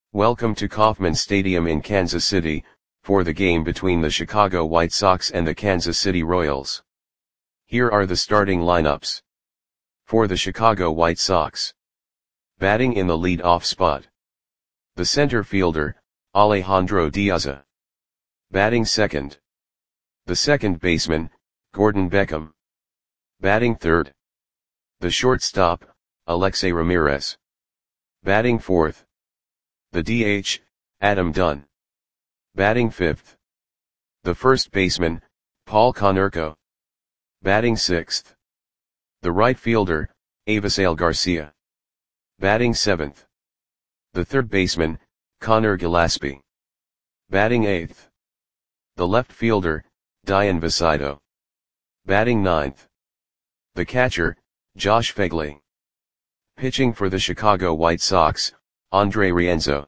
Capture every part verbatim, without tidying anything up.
Welcome to Kauffman Stadium in Kansas City, for the game between the Chicago White Sox and the Kansas City Royals. Here are the starting lineups. For the Chicago White Sox. Batting in the lead-off spot. The center fielder, Alejandro De Aza. Batting second. The second baseman, Gordon Beckham. Batting third. The shortstop, Alexei Ramirez. Batting fourth. The D H, Adam Dunn. Batting fifth. The first baseman, Paul Konerko. Batting sixth. The right fielder, Avisail Garcia. Batting seventh. The third baseman, Connor Gillaspie. Batting eighth. The left fielder, Dian Visaido. Batting ninth. The catcher, Josh Phegley. Pitching for the Chicago White Sox, Andre Rienzo.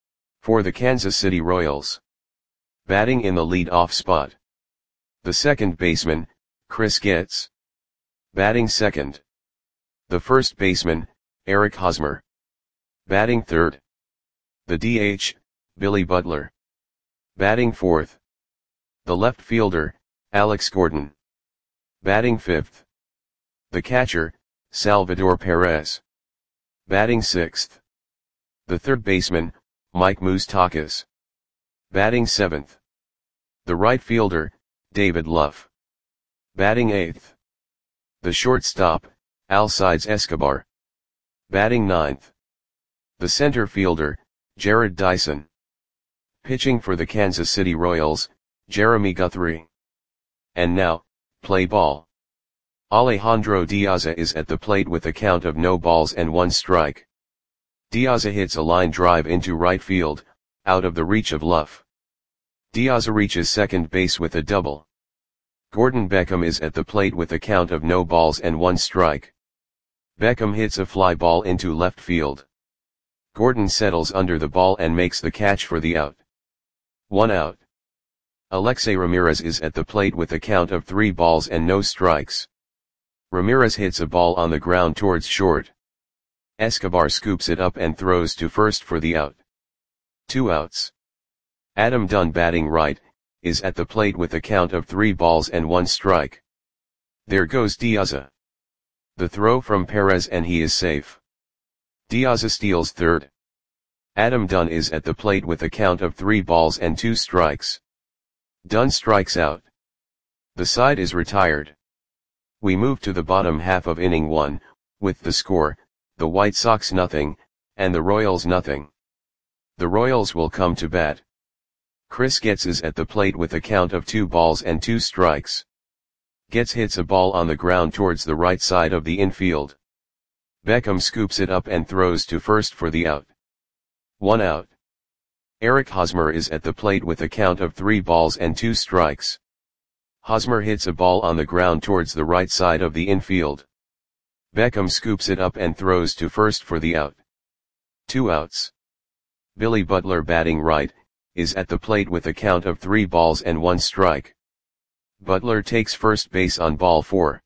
For the Kansas City Royals. Batting in the lead-off spot. The second baseman, Chris Getz. Batting second. The first baseman, Eric Hosmer. Batting third. The D H, Billy Butler. Batting fourth. The left fielder, Alex Gordon. Batting fifth. The catcher, Salvador Perez. Batting sixth. The third baseman, Mike Moustakas. Batting seventh. The right fielder, David Luff. Batting eighth. The shortstop, Alcides Escobar. Batting ninth. The center fielder, Jared Dyson. Pitching for the Kansas City Royals, Jeremy Guthrie. And now, play ball. Alejandro De Aza is at the plate with a count of no balls and one strike. De Aza hits a line drive into right field, out of the reach of Luff. De Aza reaches second base with a double. Gordon Beckham is at the plate with a count of no balls and one strike. Beckham hits a fly ball into left field. Gordon settles under the ball and makes the catch for the out. One out. Alexei Ramirez is at the plate with a count of three balls and no strikes. Ramirez hits a ball on the ground towards short. Escobar scoops it up and throws to first for the out. Two outs. Adam Dunn, batting right, is at the plate with a count of three balls and one strike. There goes De Aza. The throw from Perez and he is safe. De Aza steals third. Adam Dunn is at the plate with a count of three balls and two strikes. Dunn strikes out. The side is retired. We move to the bottom half of inning one, with the score, the White Sox nothing, and the Royals nothing. The Royals will come to bat. Chris Getz is at the plate with a count of two balls and two strikes. Getz hits a ball on the ground towards the right side of the infield. Beckham scoops it up and throws to first for the out. One out. Eric Hosmer is at the plate with a count of three balls and two strikes. Hosmer hits a ball on the ground towards the right side of the infield. Beckham scoops it up and throws to first for the out. Two outs. Billy Butler, batting right, is at the plate with a count of three balls and one strike. Butler takes first base on ball four.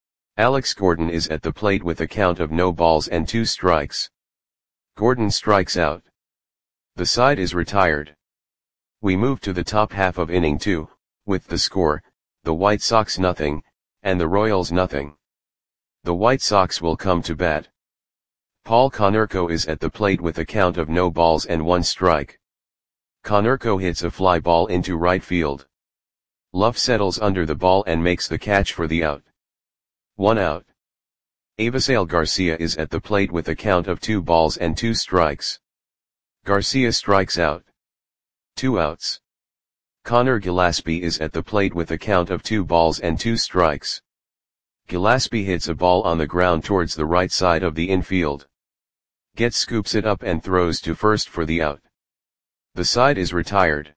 Alex Gordon is at the plate with a count of no balls and two strikes. Gordon strikes out. The side is retired. We move to the top half of inning two, with the score, the White Sox nothing, and the Royals nothing. The White Sox will come to bat. Paul Konerko is at the plate with a count of no balls and one strike. Konerko hits a fly ball into right field. Luff settles under the ball and makes the catch for the out. One out. Avisail Garcia is at the plate with a count of two balls and two strikes. Garcia strikes out. Two outs. Connor Gillaspie is at the plate with a count of two balls and two strikes. Gillaspie hits a ball on the ground towards the right side of the infield. Getz scoops it up and throws to first for the out. The side is retired.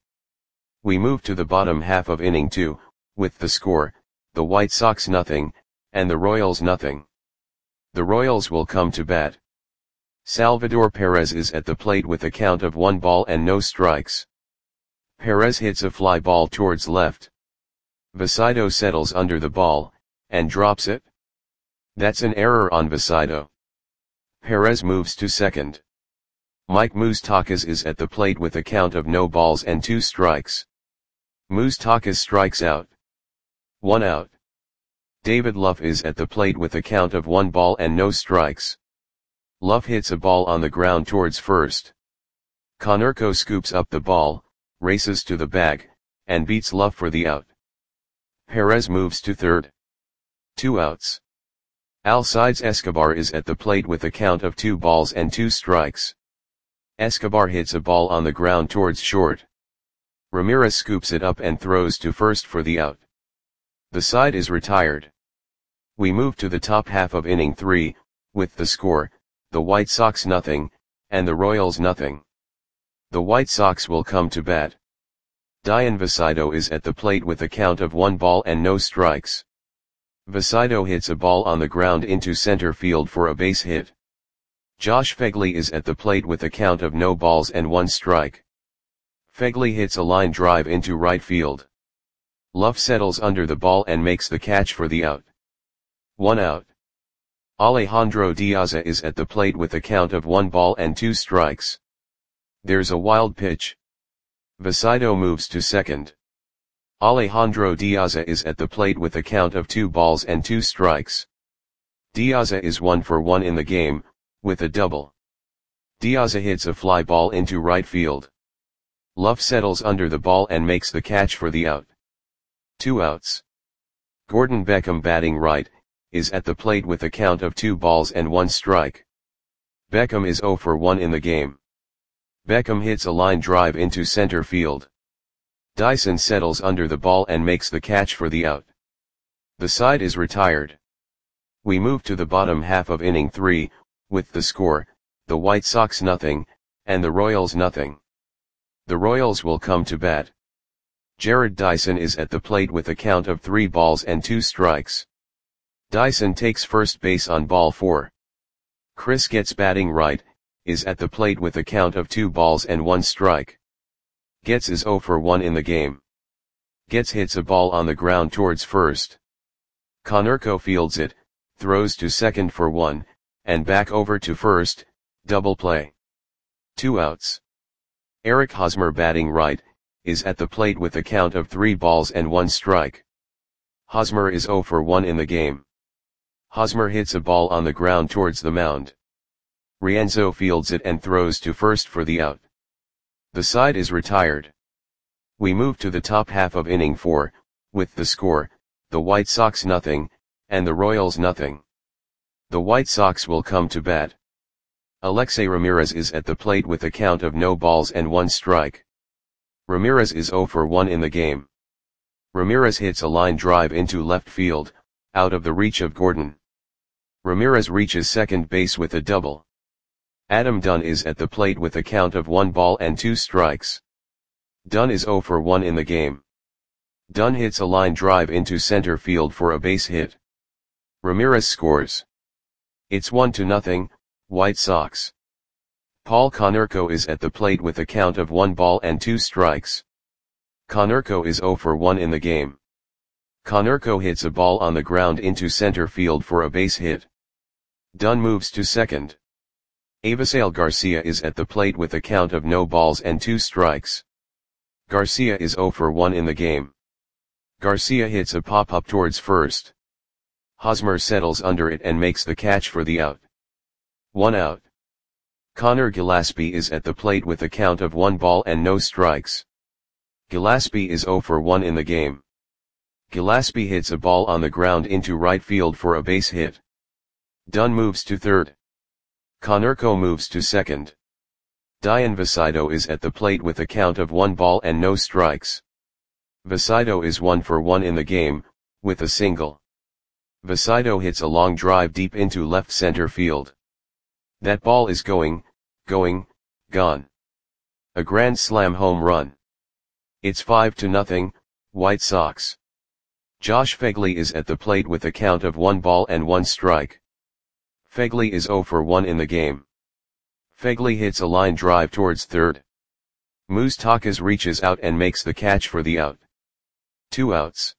We move to the bottom half of inning two, with the score, the White Sox nothing, and the Royals nothing. The Royals will come to bat. Salvador Perez is at the plate with a count of one ball and no strikes. Perez hits a fly ball towards left. Visaido settles under the ball, and drops it. That's an error on Visaido. Perez moves to second. Mike Moustakas is at the plate with a count of no balls and two strikes. Moustakas strikes out. One out. David Luff is at the plate with a count of one ball and no strikes. Luff hits a ball on the ground towards first. Konerko scoops up the ball, races to the bag, and beats Luff for the out. Perez moves to third. Two outs. Alcides Escobar is at the plate with a count of two balls and two strikes. Escobar hits a ball on the ground towards short. Ramirez scoops it up and throws to first for the out. The side is retired. We move to the top half of inning three, with the score, the White Sox nothing, and the Royals nothing. The White Sox will come to bat. Dian Vasido is at the plate with a count of one ball and no strikes. Vasido hits a ball on the ground into center field for a base hit. Josh Phegley is at the plate with a count of no balls and one strike. Phegley hits a line drive into right field. Luff settles under the ball and makes the catch for the out. One out. Alejandro Diaza is at the plate with a count of one ball and two strikes. There's a wild pitch. Vasido moves to second. Alejandro Diaza is at the plate with a count of two balls and two strikes. Diaza is one for one in the game, with a double. Diaza hits a fly ball into right field. Luff settles under the ball and makes the catch for the out. Two outs. Gordon Beckham, batting right, is at the plate with a count of two balls and one strike. Beckham is zero for one in the game. Beckham hits a line drive into center field. Dyson settles under the ball and makes the catch for the out. The side is retired. We move to the bottom half of inning three, with the score, the White Sox nothing, and the Royals nothing. The Royals will come to bat. Jared Dyson is at the plate with a count of three balls and two strikes. Dyson takes first base on ball four. Chris Getz, batting right, is at the plate with a count of two balls and one strike. Getz is zero for one in the game. Getz hits a ball on the ground towards first. Konerko fields it, throws to second for one, and back over to first, double play. Two outs. Eric Hosmer, batting right, is at the plate with a count of three balls and one strike. Hosmer is zero for one in the game. Hosmer hits a ball on the ground towards the mound. Rienzo fields it and throws to first for the out. The side is retired. We move to the top half of inning four, with the score, the White Sox nothing, and the Royals nothing. The White Sox will come to bat. Alexei Ramirez is at the plate with a count of no balls and one strike. Ramirez is zero for one in the game. Ramirez hits a line drive into left field, out of the reach of Gordon. Ramirez reaches second base with a double. Adam Dunn is at the plate with a count of one ball and two strikes. Dunn is zero for one in the game. Dunn hits a line drive into center field for a base hit. Ramirez scores. It's one to nothing, White Sox. Paul Konerko is at the plate with a count of one ball and two strikes. Konerko is zero for one in the game. Konerko hits a ball on the ground into center field for a base hit. Dunn moves to second. Avisail Garcia is at the plate with a count of no balls and two strikes. Garcia is zero for one in the game. Garcia hits a pop-up towards first. Hosmer settles under it and makes the catch for the out. One out. Connor Gillespie is at the plate with a count of one ball and no strikes. Gillespie is zero for one in the game. Gillespie hits a ball on the ground into right field for a base hit. Dunn moves to third. Konerko moves to second. Dian Vasido is at the plate with a count of one ball and no strikes. Vasido is one for one in the game, with a single. Vasido hits a long drive deep into left center field. That ball is going, going, gone. A grand slam home run. It's five to nothing, White Sox. Josh Phegley is at the plate with a count of one ball and one strike. Phegley is zero for one in the game. Phegley hits a line drive towards third. Moustakas reaches out and makes the catch for the out. Two outs.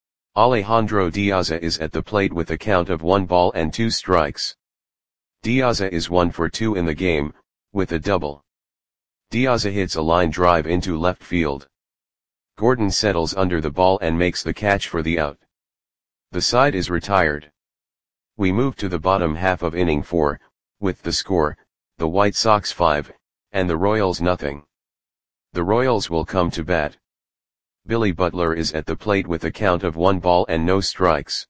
Alejandro Diaza is at the plate with a count of one ball and two strikes. Diaza is one for two in the game, with a double. Diaza hits a line drive into left field. Gordon settles under the ball and makes the catch for the out. The side is retired. We move to the bottom half of inning four, with the score, the White Sox five, and the Royals nothing. The Royals will come to bat. Billy Butler is at the plate with a count of one ball and no strikes.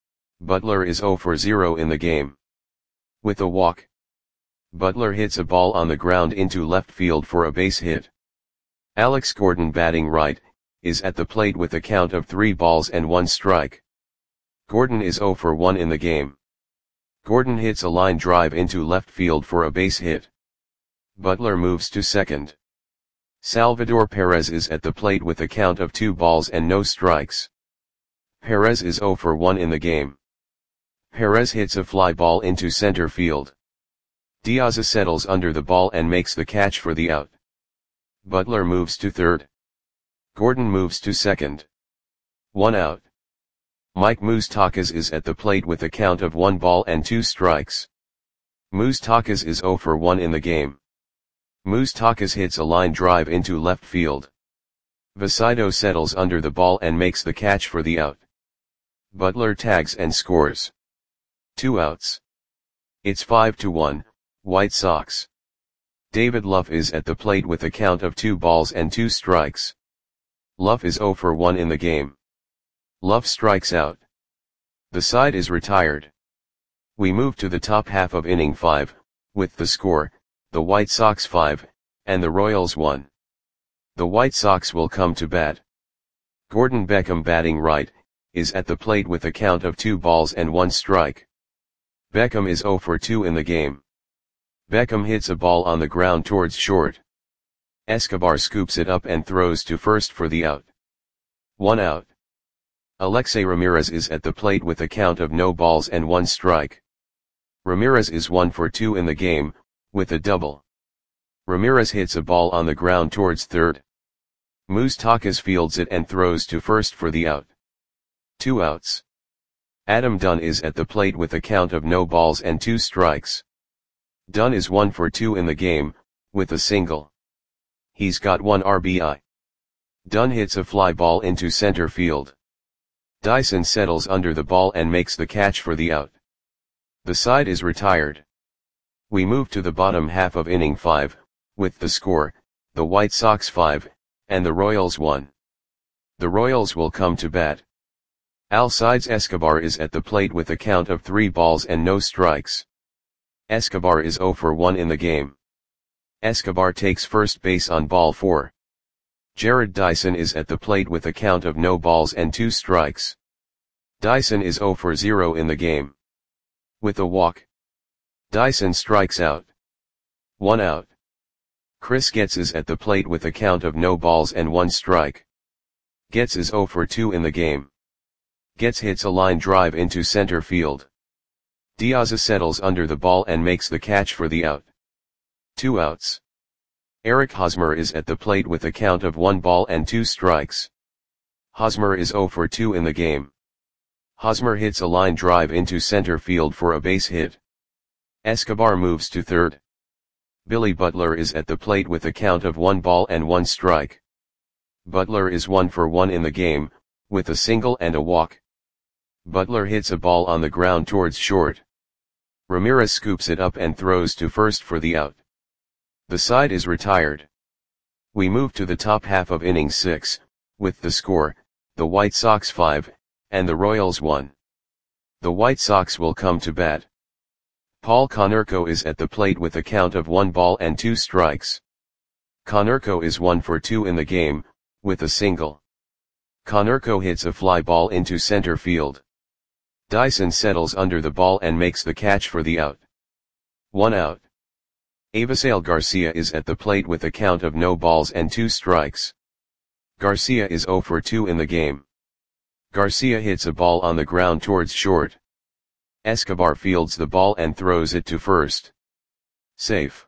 Butler is zero for zero in the game. With a walk, Butler hits a ball on the ground into left field for a base hit. Alex Gordon, batting right, is at the plate with a count of three balls and one strike. Gordon is zero for one in the game. Gordon hits a line drive into left field for a base hit. Butler moves to second. Salvador Perez is at the plate with a count of two balls and no strikes. Perez is zero for one in the game. Perez hits a fly ball into center field. Diaza settles under the ball and makes the catch for the out. Butler moves to third. Gordon moves to second. One out. Mike Moustakas is at the plate with a count of one ball and two strikes. Moustakas is zero for one in the game. Moustakas hits a line drive into left field. Vasido settles under the ball and makes the catch for the out. Butler tags and scores. Two outs. It's five to one, White Sox. David Luff is at the plate with a count of two balls and two strikes. Luff is zero for one in the game. Luff strikes out. The side is retired. We move to the top half of inning five, with the score, the White Sox five, and the Royals one. The White Sox will come to bat. Gordon Beckham, batting right, is at the plate with a count of two balls and one strike. Beckham is zero for two in the game. Beckham hits a ball on the ground towards short. Escobar scoops it up and throws to first for the out. One out. Alexei Ramirez is at the plate with a count of no balls and one strike. Ramirez is one for two in the game, with a double. Ramirez hits a ball on the ground towards third. Moustakas fields it and throws to first for the out. Two outs. Adam Dunn is at the plate with a count of no balls and two strikes. Dunn is one for two in the game, with a single. He's got one R B I. Dunn hits a fly ball into center field. Dyson settles under the ball and makes the catch for the out. The side is retired. We move to the bottom half of inning five, with the score, the White Sox five, and the Royals one. The Royals will come to bat. Alcides Escobar is at the plate with a count of three balls and no strikes. Escobar is zero for one in the game. Escobar takes first base on ball four. Jared Dyson is at the plate with a count of no balls and two strikes. Dyson is zero for zero in the game. With a walk, Dyson strikes out. One out. Chris Getz is at the plate with a count of no balls and one strike. Getz is zero for two in the game. Getz hits a line drive into center field. Diaza settles under the ball and makes the catch for the out. Two outs. Eric Hosmer is at the plate with a count of one ball and two strikes. Hosmer is zero for two in the game. Hosmer hits a line drive into center field for a base hit. Escobar moves to third. Billy Butler is at the plate with a count of one ball and one strike. Butler is one for one in the game, with a single and a walk. Butler hits a ball on the ground towards short. Ramirez scoops it up and throws to first for the out. The side is retired. We move to the top half of inning six, with the score, the White Sox five, and the Royals one. The White Sox will come to bat. Paul Konerko is at the plate with a count of one ball and two strikes. Konerko is one for two in the game, with a single. Konerko hits a fly ball into center field. Dyson settles under the ball and makes the catch for the out. One out. Avisail Garcia is at the plate with a count of no balls and two strikes. Garcia is zero for two in the game. Garcia hits a ball on the ground towards short. Escobar fields the ball and throws it to first. Safe.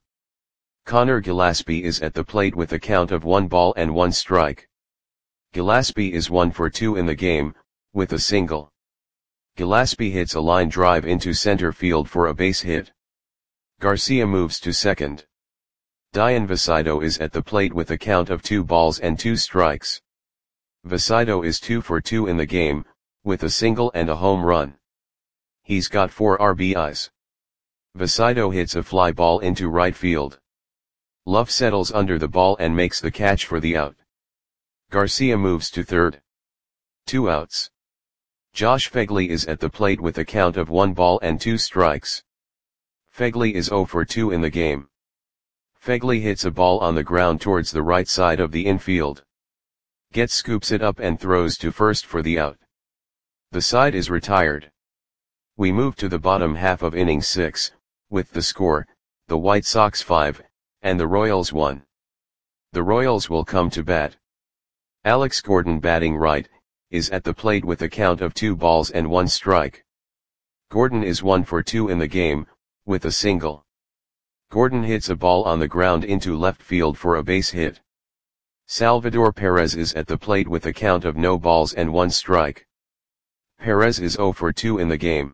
Connor Gillaspie is at the plate with a count of one ball and one strike. Gillaspie is one for two in the game, with a single. Gillaspie hits a line drive into center field for a base hit. Garcia moves to second. Dian Vasido is at the plate with a count of two balls and two strikes. Vasido is two for two in the game, with a single and a home run. He's got four R B Is. Vasido hits a fly ball into right field. Luff settles under the ball and makes the catch for the out. Garcia moves to third. Two outs. Josh Phegley is at the plate with a count of one ball and two strikes. Phegley is zero for two in the game. Phegley hits a ball on the ground towards the right side of the infield. Getz scoops it up and throws to first for the out. The side is retired. We move to the bottom half of inning six, with the score, the White Sox five, and the Royals one. The Royals will come to bat. Alex Gordon, batting right, is at the plate with a count of two balls and one strike. Gordon is one for two in the game, with a single. Gordon hits a ball on the ground into left field for a base hit. Salvador Perez is at the plate with a count of no balls and one strike. Perez is zero for two in the game.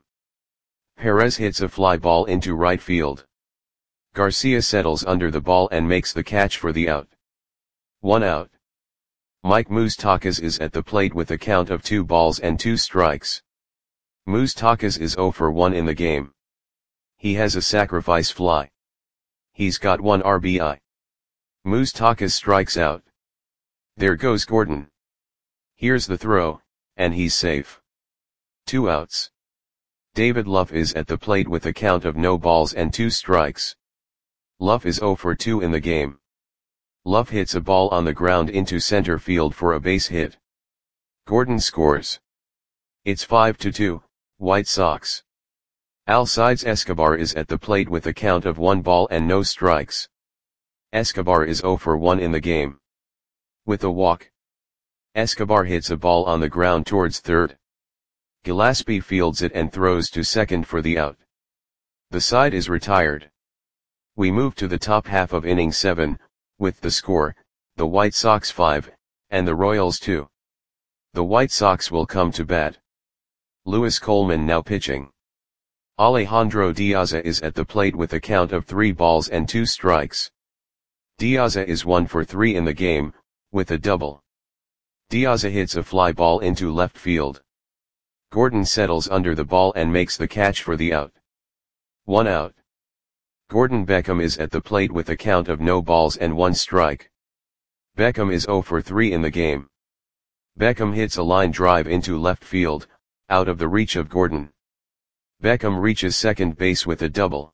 Perez hits a fly ball into right field. Garcia settles under the ball and makes the catch for the out. One out. Mike Moustakas is at the plate with a count of two balls and two strikes. Moustakas is zero for one in the game. He has a sacrifice fly. He's got one R B I. Moustakas strikes out. There goes Gordon. Here's the throw, and he's safe. Two outs. David Luff is at the plate with a count of no balls and two strikes. Luff is zero for two in the game. Luff hits a ball on the ground into center field for a base hit. Gordon scores. It's five to two, White Sox. Alcides Escobar is at the plate with a count of one ball and no strikes. Escobar is zero for one in the game. With a walk. Escobar hits a ball on the ground towards third. Gillespie fields it and throws to second for the out. The side is retired. We move to the top half of inning seven, with the score, the White Sox five, and the Royals two. The White Sox will come to bat. Lewis Coleman now pitching. Alejandro Diaza is at the plate with a count of three balls and two strikes. Diaza is one for three in the game, with a double. Diaza hits a fly ball into left field. Gordon settles under the ball and makes the catch for the out. One out. Gordon Beckham is at the plate with a count of no balls and one strike. Beckham is zero for three in the game. Beckham hits a line drive into left field, out of the reach of Gordon. Beckham reaches second base with a double.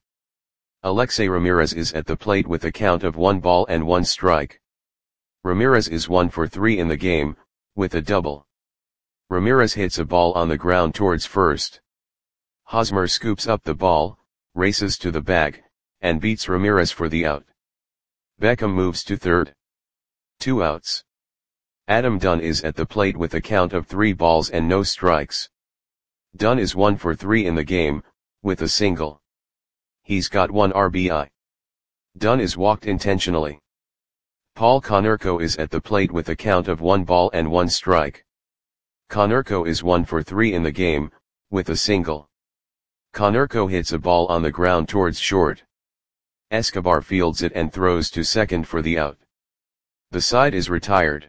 Alexei Ramirez is at the plate with a count of one ball and one strike. Ramirez is one for three in the game, with a double. Ramirez hits a ball on the ground towards first. Hosmer scoops up the ball, races to the bag, and beats Ramirez for the out. Beckham moves to third. Two outs. Adam Dunn is at the plate with a count of three balls and no strikes. Dunn is one for three in the game, with a single. He's got one R B I. Dunn is walked intentionally. Paul Konerko is at the plate with a count of one ball and one strike. Konerko is one for three in the game, with a single. Konerko hits a ball on the ground towards short. Escobar fields it and throws to second for the out. The side is retired.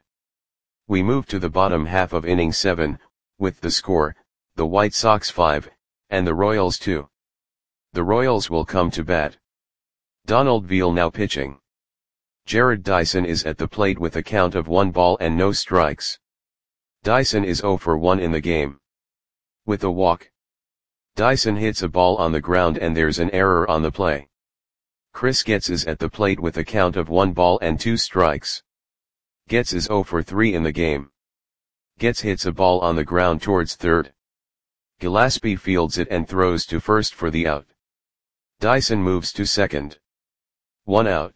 We move to the bottom half of inning seven, with the score, the White Sox five, and the Royals two. The Royals will come to bat. Donald Veal now pitching. Jared Dyson is at the plate with a count of one ball and no strikes. Dyson is zero for one in the game. With a walk. Dyson hits a ball on the ground and there's an error on the play. Chris Getz is at the plate with a count of one ball and two strikes. Getz is zero for three in the game. Getz hits a ball on the ground towards third. Gillespie fields it and throws to first for the out. Dyson moves to second. One out.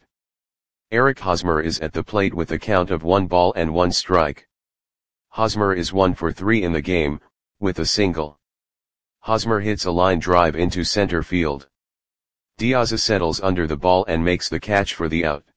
Eric Hosmer is at the plate with a count of one ball and one strike. Hosmer is one for three in the game, with a single. Hosmer hits a line drive into center field. Diaz settles under the ball and makes the catch for the out.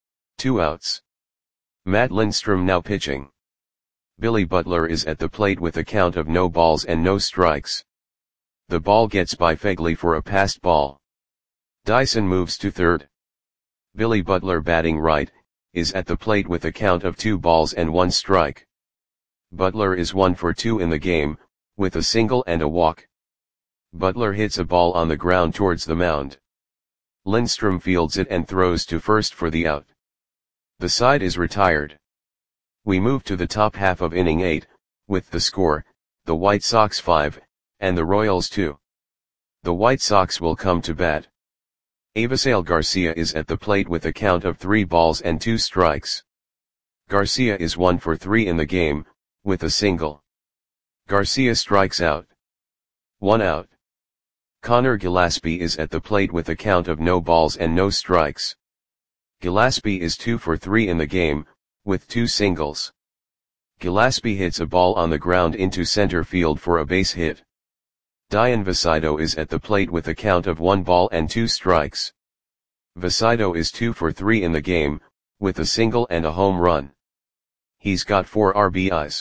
Two outs. Matt Lindstrom now pitching. Billy Butler is at the plate with a count of no balls and no strikes. The ball gets by Phegley for a passed ball. Dyson moves to third. Billy Butler batting right, is at the plate with a count of two balls and one strike. Butler is one for two in the game, with a single and a walk. Butler hits a ball on the ground towards the mound. Lindstrom fields it and throws to first for the out. The side is retired. We move to the top half of inning eight, with the score, the White Sox five, and the Royals two. The White Sox will come to bat. Avisail Garcia is at the plate with a count of three balls and two strikes. Garcia is one for three in the game, with a single. Garcia strikes out. One out. Connor Gillaspie is at the plate with a count of no balls and no strikes. Gillaspie is two for three in the game, with two singles. Gillaspie hits a ball on the ground into center field for a base hit. Dayan Visido is at the plate with a count of one ball and two strikes. Visido is two for three in the game, with a single and a home run. He's got four R B Is.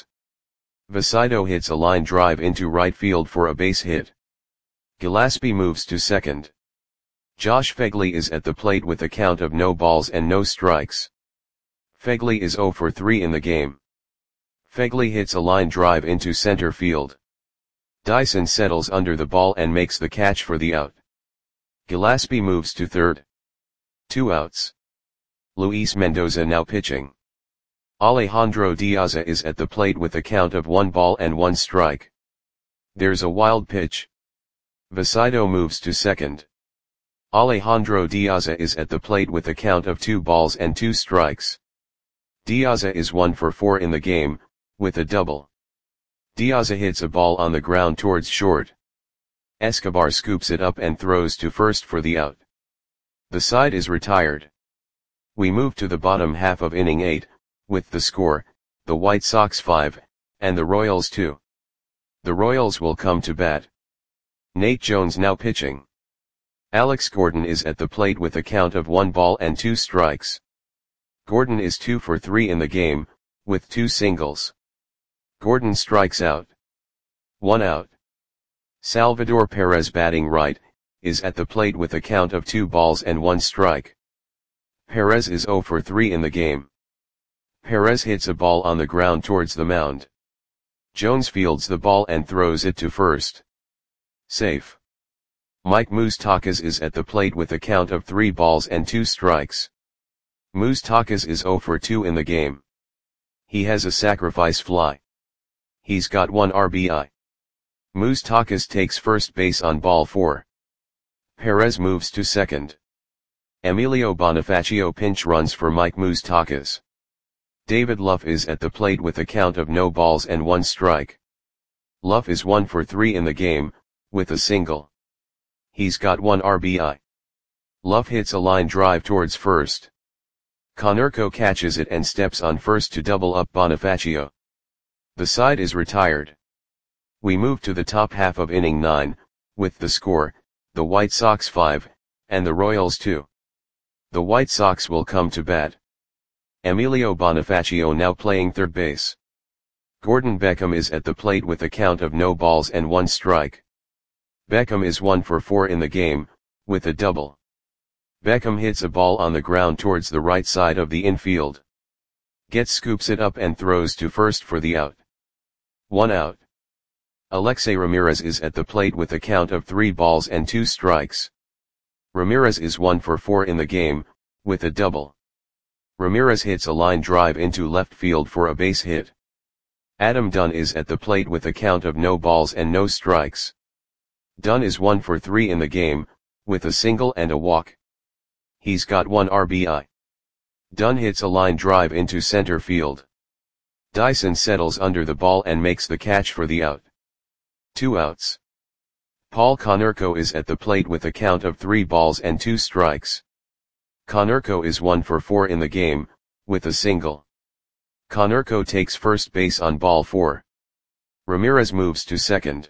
Visido hits a line drive into right field for a base hit. Gillaspie moves to second. Josh Phegley is at the plate with a count of no balls and no strikes. Phegley is zero for three in the game. Phegley hits a line drive into center field. Dyson settles under the ball and makes the catch for the out. Gillaspie moves to third. Two outs. Luis Mendoza now pitching. Alejandro Diaza is at the plate with a count of one ball and one strike. There's a wild pitch. Visido moves to second. Alejandro Diaza is at the plate with a count of two balls and two strikes. Diaza is one for four in the game, with a double. Diaza hits a ball on the ground towards short. Escobar scoops it up and throws to first for the out. The side is retired. We move to the bottom half of inning eight, with the score, the White Sox five, and the Royals two. The Royals will come to bat. Nate Jones now pitching. Alex Gordon is at the plate with a count of one ball and two strikes. Gordon is two for three in the game, with two singles. Gordon strikes out. One out. Salvador Perez batting right, is at the plate with a count of two balls and one strike. Perez is zero for three in the game. Perez hits a ball on the ground towards the mound. Jones fields the ball and throws it to first. Safe. Mike Moustakas is at the plate with a count of three balls and two strikes. Moustakas is zero for two in the game. He has a sacrifice fly. He's got one R B I. Moustakas takes first base on ball four. Perez moves to second. Emilio Bonifacio pinch runs for Mike Moustakas. David Luff is at the plate with a count of no balls and one strike. Luff is one for three in the game, with a single. He's got one R B I. Luff hits a line drive towards first. Konerko catches it and steps on first to double up Bonifacio. The side is retired. We move to the top half of inning nine, with the score, the White Sox five, and the Royals two. The White Sox will come to bat. Emilio Bonifacio now playing third base. Gordon Beckham is at the plate with a count of no balls and one strike. Beckham is one for four in the game, with a double. Beckham hits a ball on the ground towards the right side of the infield. Getz scoops it up and throws to first for the out. One out. Alexei Ramirez is at the plate with a count of three balls and two strikes. Ramirez is one for four in the game, with a double. Ramirez hits a line drive into left field for a base hit. Adam Dunn is at the plate with a count of no balls and no strikes. Dunn is one for three in the game, with a single and a walk. He's got one R B I. Dunn hits a line drive into center field. Dyson settles under the ball and makes the catch for the out. Two outs. Paul Konerko is at the plate with a count of three balls and two strikes. Konerko is one for four in the game, with a single. Konerko takes first base on ball four. Ramirez moves to second.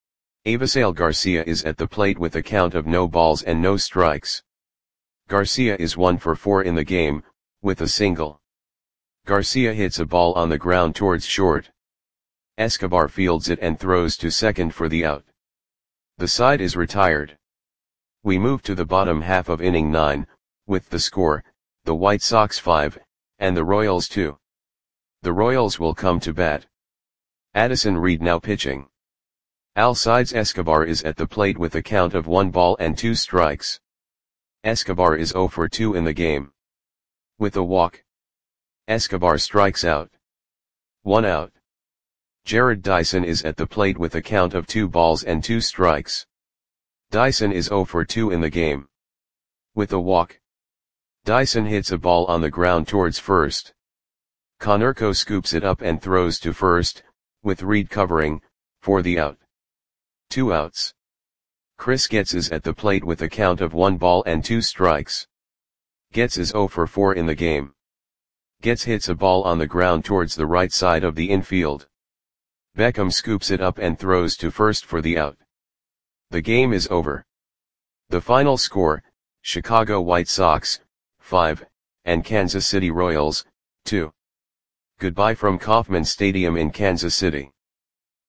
Avisail Garcia is at the plate with a count of no balls and no strikes. Garcia is one for four in the game, with a single. Garcia hits a ball on the ground towards short. Escobar fields it and throws to second for the out. The side is retired. We move to the bottom half of inning nine, with the score, the White Sox five, and the Royals two. The Royals will come to bat. Addison Reed now pitching. Alcides Escobar is at the plate with a count of one ball and two strikes. Escobar is zero for two in the game. With a walk, Escobar strikes out. One out. Jarrod Dyson is at the plate with a count of two balls and two strikes. Dyson is zero for two in the game. With a walk, Dyson hits a ball on the ground towards first. Konerko scoops it up and throws to first, with Reed covering, for the out. Two outs. Chris Getz is at the plate with a count of one ball and two strikes. Getz is zero for four in the game. Getz hits a ball on the ground towards the right side of the infield. Beckham scoops it up and throws to first for the out. The game is over. The final score, Chicago White Sox, five, and Kansas City Royals, two. Goodbye from Kauffman Stadium in Kansas City.